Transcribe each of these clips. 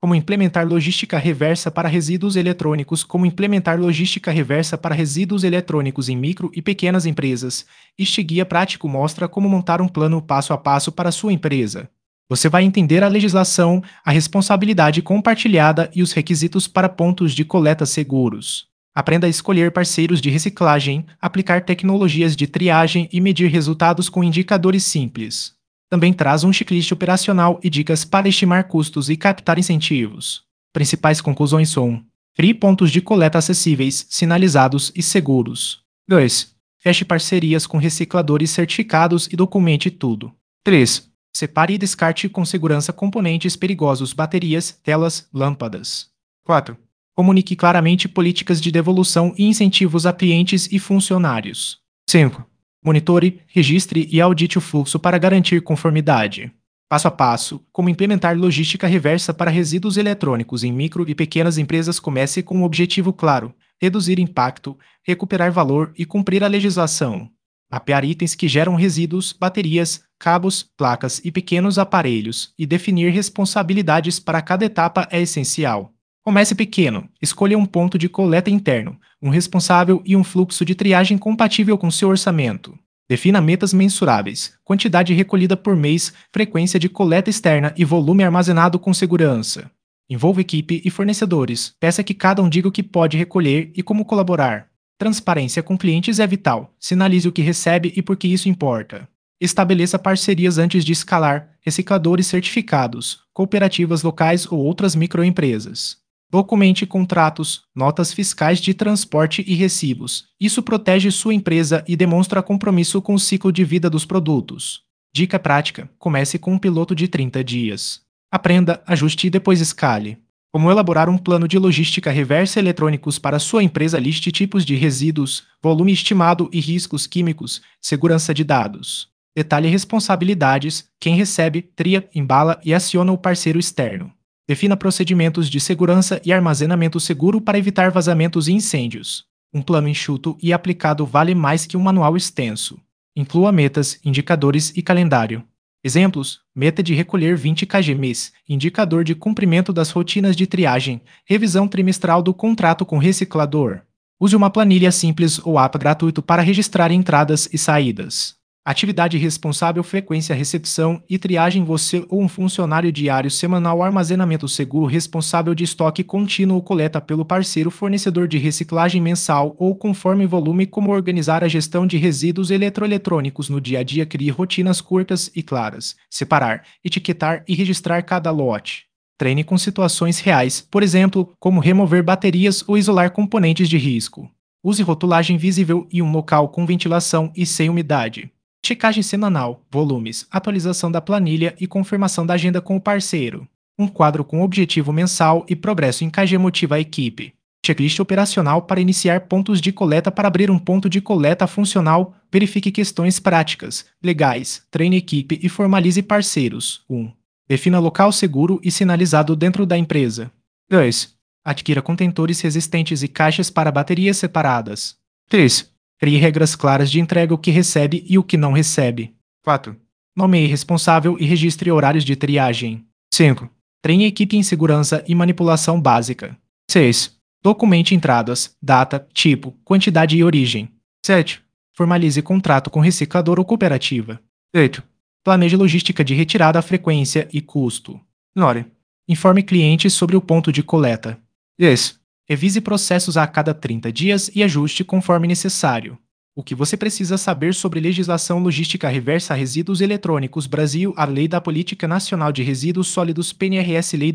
como implementar logística reversa para resíduos eletrônicos, como implementar logística reversa para resíduos eletrônicos em micro e pequenas empresas. Este guia prático mostra como montar um plano passo a passo para a sua empresa. Você vai entender a legislação, a responsabilidade compartilhada e os requisitos para pontos de coleta seguros. Aprenda a escolher parceiros de reciclagem, aplicar tecnologias de triagem e medir resultados com indicadores simples. Também traz um checklist operacional e dicas para estimar custos e captar incentivos. Principais conclusões são: crie pontos de coleta acessíveis, sinalizados e seguros. 2. Feche parcerias com recicladores certificados e documente tudo. 3. Separe e descarte com segurança componentes perigosos, baterias, telas, lâmpadas. 4. Comunique claramente políticas de devolução e incentivos a clientes e funcionários. 5. Monitore, registre e audite o fluxo para garantir conformidade. Passo a passo, como implementar logística reversa para resíduos eletrônicos em micro e pequenas empresas. Comece com um objetivo claro: reduzir impacto, recuperar valor e cumprir a legislação. Mapear itens que geram resíduos, baterias, cabos, placas e pequenos aparelhos e definir responsabilidades para cada etapa é essencial. Comece pequeno, escolha um ponto de coleta interno, um responsável e um fluxo de triagem compatível com seu orçamento. Defina metas mensuráveis, quantidade recolhida por mês, frequência de coleta externa e volume armazenado com segurança. Envolva equipe e fornecedores, peça que cada um diga o que pode recolher e como colaborar. Transparência com clientes é vital, sinalize o que recebe e por que isso importa. Estabeleça parcerias antes de escalar, recicladores certificados, cooperativas locais ou outras microempresas. Documente contratos, notas fiscais de transporte e recibos. Isso protege sua empresa e demonstra compromisso com o ciclo de vida dos produtos. Dica prática: comece com um piloto de 30 dias. Aprenda, ajuste e depois escale. Como elaborar um plano de logística reversa eletrônicos para sua empresa. Liste tipos de resíduos, volume estimado e riscos químicos, segurança de dados. Detalhe responsabilidades: quem recebe, tria, embala e aciona o parceiro externo. Defina procedimentos de segurança e armazenamento seguro para evitar vazamentos e incêndios. Um plano enxuto e aplicado vale mais que um manual extenso. Inclua metas, indicadores e calendário. Exemplos: meta de recolher 20 kg mês, indicador de cumprimento das rotinas de triagem, revisão trimestral do contrato com reciclador. Use uma planilha simples ou app gratuito para registrar entradas e saídas. Atividade responsável: frequência, recepção e triagem. Você ou um funcionário diário, semanal. Armazenamento seguro, responsável de estoque contínuo. Coleta pelo parceiro fornecedor de reciclagem mensal ou conforme volume. Como organizar a gestão de resíduos eletroeletrônicos no dia a dia. Crie rotinas curtas e claras. Separar, etiquetar e registrar cada lote. Treine com situações reais, por exemplo, como remover baterias ou isolar componentes de risco. Use rotulagem visível e um local com ventilação e sem umidade. Checagem semanal, volumes, atualização da planilha e confirmação da agenda com o parceiro. Um quadro com objetivo mensal e progresso em KG motiva a equipe. Checklist operacional para iniciar pontos de coleta. Para abrir um ponto de coleta funcional, verifique questões práticas, legais, treine equipe e formalize parceiros. 1. Defina local seguro e sinalizado dentro da empresa. 2. Adquira contentores resistentes e caixas para baterias separadas. 3. Crie regras claras de entrega: o que recebe e o que não recebe. 4. Nomeie responsável e registre horários de triagem. 5. Treine a equipe em segurança e manipulação básica. 6. Documente entradas, data, tipo, quantidade e origem. 7. Formalize contrato com reciclador ou cooperativa. 8. Planeje logística de retirada, frequência e custo. 9. Informe clientes sobre o ponto de coleta. 10. Revise processos a cada 30 dias e ajuste conforme necessário. O que você precisa saber sobre legislação logística reversa a resíduos eletrônicos. Brasil: a Lei da Política Nacional de Resíduos Sólidos, PNRS. Lei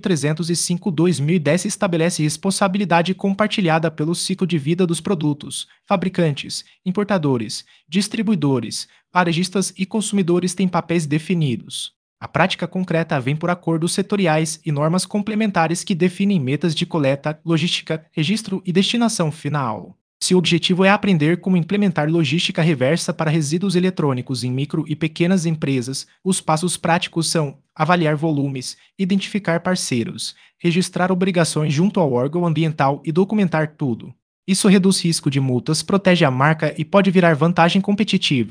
12.305/2010 estabelece responsabilidade compartilhada pelo ciclo de vida dos produtos. Fabricantes, importadores, distribuidores, varejistas e consumidores têm papéis definidos. A prática concreta vem por acordos setoriais e normas complementares que definem metas de coleta, logística, registro e destinação final. Se o objetivo é aprender como implementar logística reversa para resíduos eletrônicos em micro e pequenas empresas, os passos práticos são: avaliar volumes, identificar parceiros, registrar obrigações junto ao órgão ambiental e documentar tudo. Isso reduz risco de multas, protege a marca e pode virar vantagem competitiva.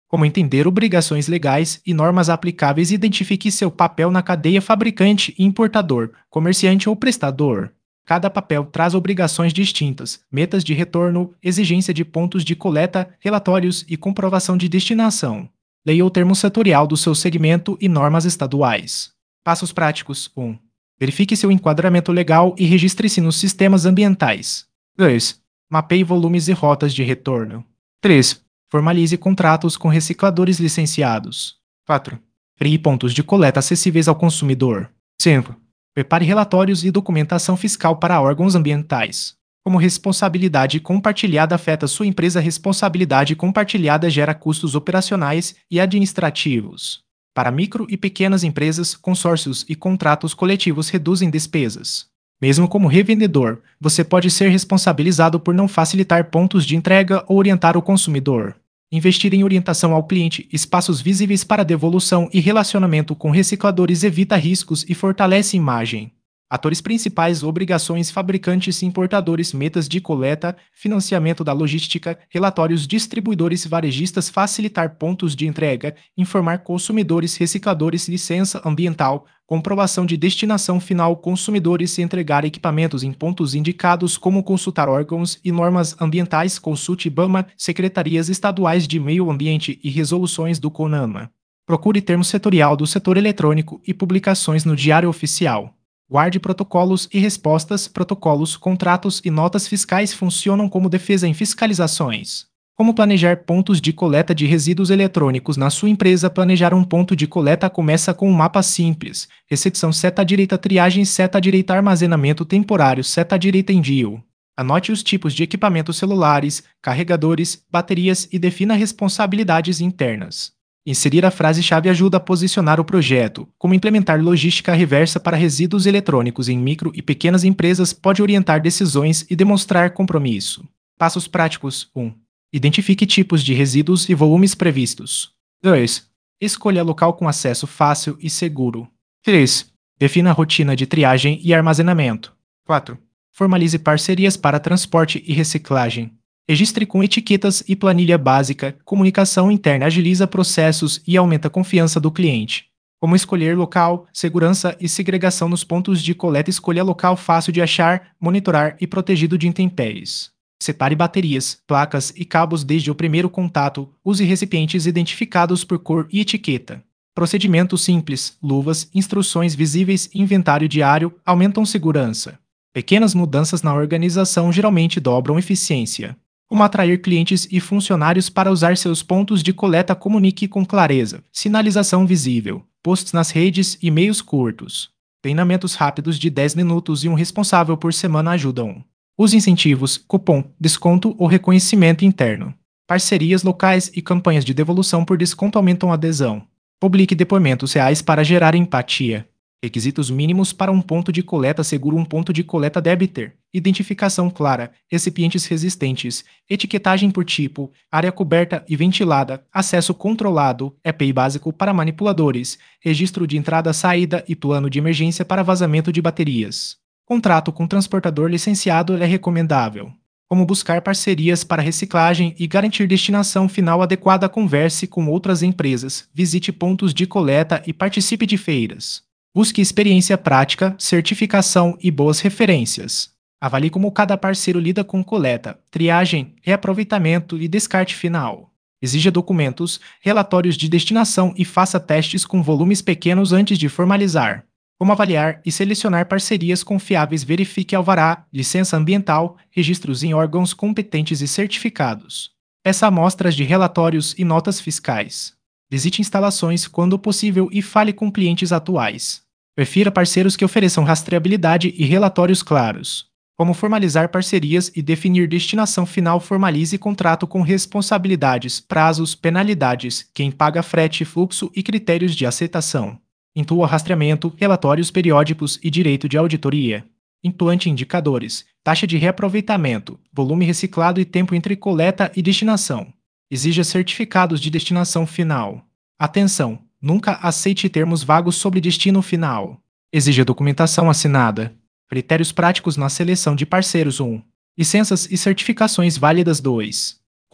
como entender obrigações legais e normas aplicáveis e identifique seu papel na cadeia fabricante e importador, comerciante ou prestador. Cada papel traz obrigações distintas, metas de retorno, exigência de pontos de coleta, relatórios e comprovação de destinação. Leia o termo setorial do seu segmento e normas estaduais. Passos práticos: 1. Verifique seu enquadramento legal e registre-se nos sistemas ambientais. 2. Mapeie volumes e rotas de retorno. 3. Formalize contratos com recicladores licenciados. 4. Crie pontos de coleta acessíveis ao consumidor. 5. Prepare relatórios e documentação fiscal para órgãos ambientais. Como responsabilidade compartilhada afeta sua empresa, responsabilidade compartilhada gera custos operacionais e administrativos. Para micro e pequenas empresas, consórcios e contratos coletivos reduzem despesas. Mesmo como revendedor, você pode ser responsabilizado por não facilitar pontos de entrega ou orientar o consumidor. Investir em orientação ao cliente, espaços visíveis para devolução e relacionamento com recicladores evita riscos e fortalece imagem. Atores principais: obrigações, fabricantes e importadores, metas de coleta, financiamento da logística, relatórios, distribuidores, varejistas, facilitar pontos de entrega, informar consumidores, recicladores, licença ambiental, comprovação de destinação final, consumidores, entregar equipamentos em pontos indicados, como consultar órgãos e normas ambientais, consulte IBAMA, secretarias estaduais de meio ambiente e resoluções do CONAMA. Procure termo setorial do setor eletrônico e publicações no Diário Oficial. Guarde protocolos e respostas. Protocolos, contratos e notas fiscais funcionam como defesa em fiscalizações. Como planejar pontos de coleta de resíduos eletrônicos na sua empresa? Planejar um ponto de coleta começa com um mapa simples: recepção seta-direita, triagem seta-direita, armazenamento temporário seta-direita, envio. Anote os tipos de equipamentos: celulares, carregadores, baterias e defina responsabilidades internas. Inserir a frase-chave ajuda a posicionar o projeto. Como implementar logística reversa para resíduos eletrônicos em micro e pequenas empresas pode orientar decisões e demonstrar compromisso. Passos práticos: 1. Identifique tipos de resíduos e volumes previstos. 2. Escolha local com acesso fácil e seguro. 3. Defina a rotina de triagem e armazenamento. 4. Formalize parcerias para transporte e reciclagem. Registre com etiquetas e planilha básica. Comunicação interna agiliza processos e aumenta a confiança do cliente. Como escolher local, segurança e segregação nos pontos de coleta. Escolha local fácil de achar, monitorar e protegido de intempéries. Separe baterias, placas e cabos desde o primeiro contato. Use recipientes identificados por cor e etiqueta. Procedimento simples: luvas, instruções visíveis e inventário diário aumentam segurança. Pequenas mudanças na organização geralmente dobram eficiência. Como atrair clientes e funcionários para usar seus pontos de coleta? Comunique com clareza. Sinalização visível. Posts nas redes e e-mails curtos. Treinamentos rápidos de 10 minutos e um responsável por semana ajudam. Use incentivos, cupom, desconto ou reconhecimento interno. Parcerias locais e campanhas de devolução por desconto aumentam a adesão. Publique depoimentos reais para gerar empatia. Requisitos mínimos para um ponto de coleta seguro: um ponto de coleta deve ter identificação clara, recipientes resistentes, etiquetagem por tipo, área coberta e ventilada, acesso controlado, EPI básico para manipuladores, registro de entrada-saída e plano de emergência para vazamento de baterias. Contrato com transportador licenciado é recomendável. Como buscar parcerias para reciclagem e garantir destinação final adequada? Converse com outras empresas, visite pontos de coleta e participe de feiras. Busque experiência prática, certificação e boas referências. Avalie como cada parceiro lida com coleta, triagem, reaproveitamento e descarte final. Exija documentos, relatórios de destinação e faça testes com volumes pequenos antes de formalizar. Como avaliar e selecionar parcerias confiáveis? Verifique alvará, licença ambiental, registros em órgãos competentes e certificados. Peça amostras de relatórios e notas fiscais. Visite instalações quando possível e fale com clientes atuais. Prefira parceiros que ofereçam rastreabilidade e relatórios claros. Como formalizar parcerias e definir destinação final? Formalize contrato com responsabilidades, prazos, penalidades, quem paga frete, fluxo e critérios de aceitação. Intua rastreamento, relatórios periódicos e direito de auditoria. Implante indicadores, taxa de reaproveitamento, volume reciclado e tempo entre coleta e destinação. Exija certificados de destinação final. Atenção! Nunca aceite termos vagos sobre destino final. Exija documentação assinada. Critérios práticos na seleção de parceiros: 1. Licenças e certificações válidas. 2.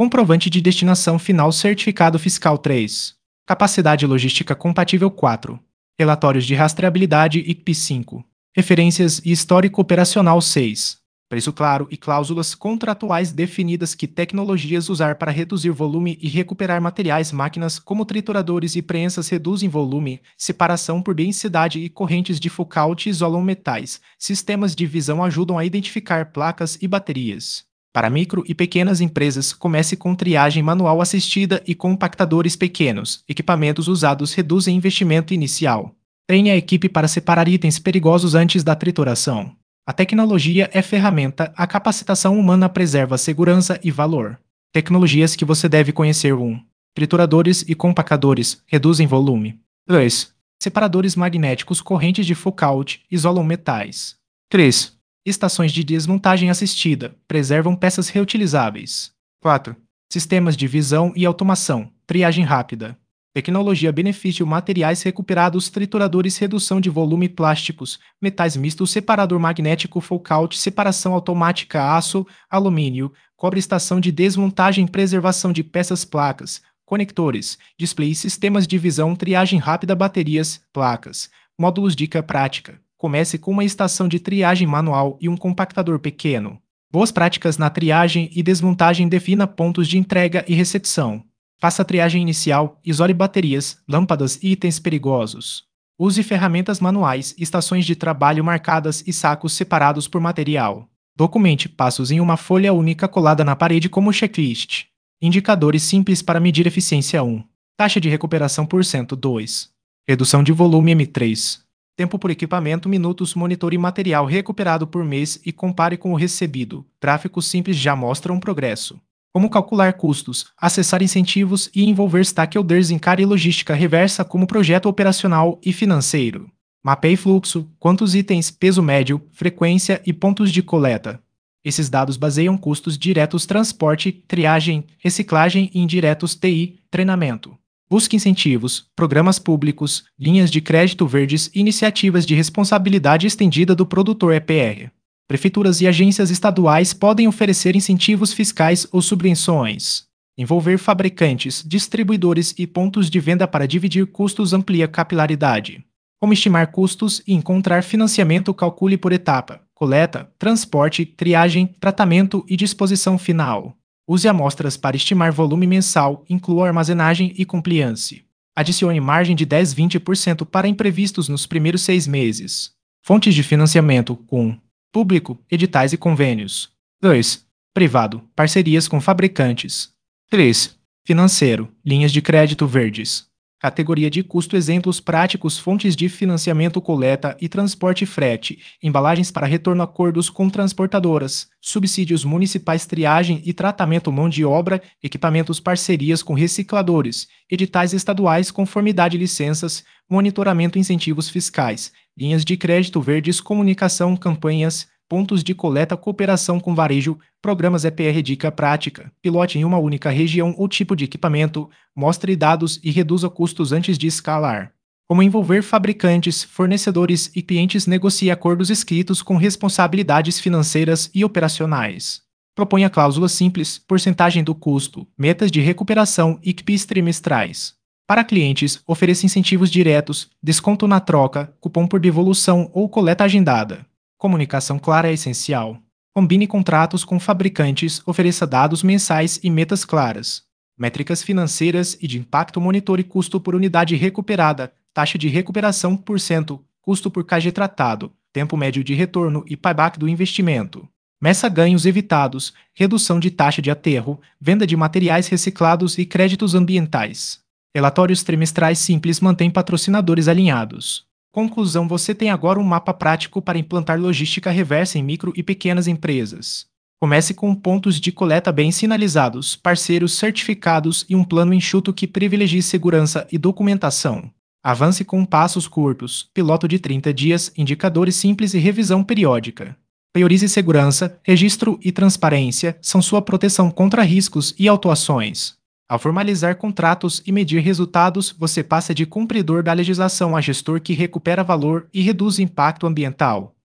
Comprovante de destinação final certificado fiscal 3. Capacidade logística compatível 4. Relatórios de rastreabilidade ICP 5. Referências e histórico operacional 6. Preço claro e cláusulas contratuais definidas que tecnologias usar para reduzir volume e recuperar materiais. Máquinas como trituradores e prensas reduzem volume, separação por densidade e correntes de Foucault isolam metais. Sistemas de visão ajudam a identificar placas e baterias. Para micro e pequenas empresas, comece com triagem manual assistida e compactadores pequenos. Equipamentos usados reduzem investimento inicial. Treine a equipe para separar itens perigosos antes da trituração. A tecnologia é ferramenta, a capacitação humana preserva segurança e valor. Tecnologias que você deve conhecer: 1. Trituradores e compactadores reduzem volume. 2. Separadores magnéticos correntes de Foucault isolam metais. 3. Estações de desmontagem assistida preservam peças reutilizáveis. 4. Sistemas de visão e automação, triagem rápida. Tecnologia benefício materiais recuperados trituradores redução de volume plásticos, metais mistos separador magnético Foucault separação automática aço, alumínio, cobre estação de desmontagem preservação de peças placas, conectores, display sistemas de visão triagem rápida baterias, placas, módulos dica prática. Comece com uma estação de triagem manual e um compactador pequeno. Boas práticas na triagem e desmontagem defina pontos de entrega e recepção. Faça a triagem inicial, isole baterias, lâmpadas e itens perigosos. Use ferramentas manuais, estações de trabalho marcadas e sacos separados por material. Documente passos em uma folha única colada na parede como checklist. Indicadores simples para medir eficiência 1. Taxa de recuperação por cento 2. Redução de volume M3. Tempo por equipamento minutos monitore material recuperado por mês e compare com o recebido. Gráficos simples já mostram progresso. Como calcular custos, acessar incentivos e envolver stakeholders encare logística reversa como projeto operacional e financeiro. Mapeie fluxo, quantos itens, peso médio, frequência e pontos de coleta. Esses dados baseiam custos diretos transporte, triagem, reciclagem e indiretos TI, treinamento. Busque incentivos, programas públicos, linhas de crédito verdes e iniciativas de responsabilidade estendida do produtor EPR. Prefeituras e agências estaduais podem oferecer incentivos fiscais ou subvenções. Envolver fabricantes, distribuidores e pontos de venda para dividir custos amplia capilaridade. Como estimar custos e encontrar financiamento? Calcule por etapa: coleta, transporte, triagem, tratamento e disposição final. Use amostras para estimar volume mensal, inclua armazenagem e compliance. Adicione margem de 10-20% para imprevistos nos primeiros 6 meses. Fontes de financiamento: 1. Público, editais e convênios. 2. Privado, parcerias com fabricantes. 3. Financeiro, linhas de crédito verdes. Categoria de custo: exemplos práticos, fontes de financiamento, coleta e transporte, frete, embalagens para retorno, acordos com transportadoras, subsídios municipais, triagem e tratamento, mão de obra, equipamentos, parcerias com recicladores, editais estaduais, conformidade, licenças, monitoramento, incentivos fiscais, linhas de crédito verdes, comunicação, campanhas, pontos de coleta, cooperação com varejo, programas EPR. Dica prática: pilote em uma única região ou tipo de equipamento, mostre dados e reduza custos antes de escalar. Como envolver fabricantes, fornecedores e clientes? Negocie acordos escritos com responsabilidades financeiras e operacionais. Proponha cláusulas simples, porcentagem do custo, metas de recuperação e ICPs trimestrais. Para clientes, ofereça incentivos diretos, desconto na troca, cupom por devolução ou coleta agendada. Comunicação clara é essencial. Combine contratos com fabricantes, ofereça dados mensais e metas claras. Métricas financeiras e de impacto: monitore custo por unidade recuperada, taxa de recuperação por cento, custo por KG tratado, tempo médio de retorno e payback do investimento. Meça ganhos evitados, redução de taxa de aterro, venda de materiais reciclados e créditos ambientais. Relatórios trimestrais simples mantêm patrocinadores alinhados. Conclusão: você tem agora um mapa prático para implantar logística reversa em micro e pequenas empresas. Comece com pontos de coleta bem sinalizados, parceiros certificados e um plano enxuto que privilegie segurança e documentação. Avance com passos curtos, piloto de 30 dias, indicadores simples e revisão periódica. Priorize segurança, registro e transparência, são sua proteção contra riscos e autuações. Ao formalizar contratos e medir resultados, você passa de cumpridor da legislação a gestor que recupera valor e reduz impacto ambiental.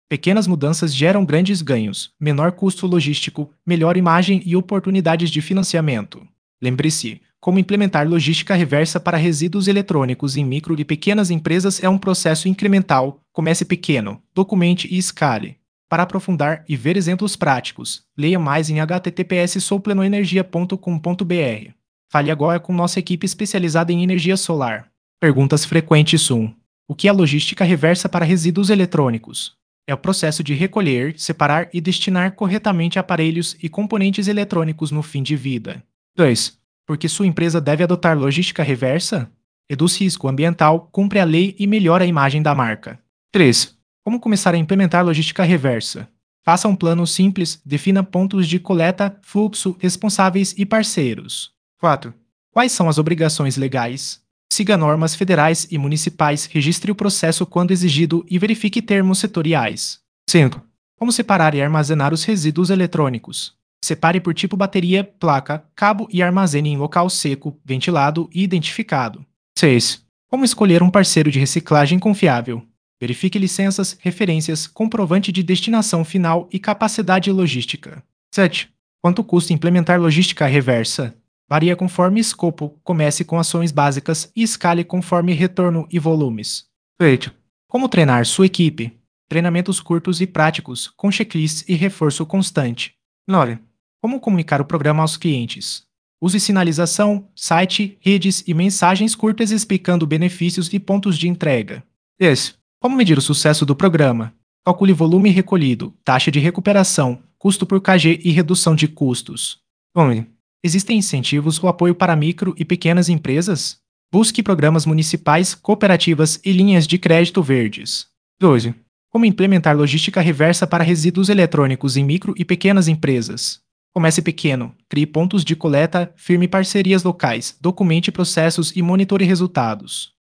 Pequenas mudanças geram grandes ganhos, menor custo logístico, melhor imagem e oportunidades de financiamento. Lembre-se, como implementar logística reversa para resíduos eletrônicos em micro e pequenas empresas é um processo incremental. Comece pequeno, documente e escale. Para aprofundar e ver exemplos práticos, leia mais em https://souplenoenergia.com.br. Fale agora com nossa equipe especializada em energia solar. Perguntas frequentes 1. O que é logística reversa para resíduos eletrônicos? É o processo de recolher, separar e destinar corretamente aparelhos e componentes eletrônicos no fim de vida. 2. Por que sua empresa deve adotar logística reversa? Reduz risco ambiental, cumpre a lei e melhora a imagem da marca. 3. Como começar a implementar logística reversa? Faça um plano simples, defina pontos de coleta, fluxo, responsáveis e parceiros. 4. Quais são as obrigações legais? Siga normas federais e municipais, registre o processo quando exigido e verifique termos setoriais. 5. Como separar e armazenar os resíduos eletrônicos? Separe por tipo bateria, placa, cabo e armazene em local seco, ventilado e identificado. 6. Como escolher um parceiro de reciclagem confiável? Verifique licenças, referências, comprovante de destinação final e capacidade logística. 7. Quanto custa implementar logística reversa? Varia conforme escopo, comece com ações básicas e escale conforme retorno e volumes. 8. Como treinar sua equipe? Treinamentos curtos e práticos, com checklists e reforço constante. 9. Como comunicar o programa aos clientes? Use sinalização, site, redes e mensagens curtas explicando benefícios e pontos de entrega. 10. Como medir o sucesso do programa? Calcule volume recolhido, taxa de recuperação, custo por kg e redução de custos. 11. Existem incentivos ou apoio para micro e pequenas empresas? Busque programas municipais, cooperativas e linhas de crédito verdes. 12. Como implementar logística reversa para resíduos eletrônicos em micro e pequenas empresas? Comece pequeno, crie pontos de coleta, firme parcerias locais, documente processos e monitore resultados.